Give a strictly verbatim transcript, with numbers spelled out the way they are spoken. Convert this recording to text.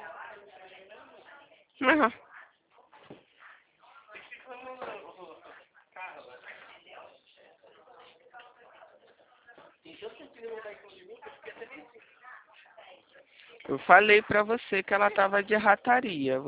Uhum. Eu falei pra você que ela tava de rataria.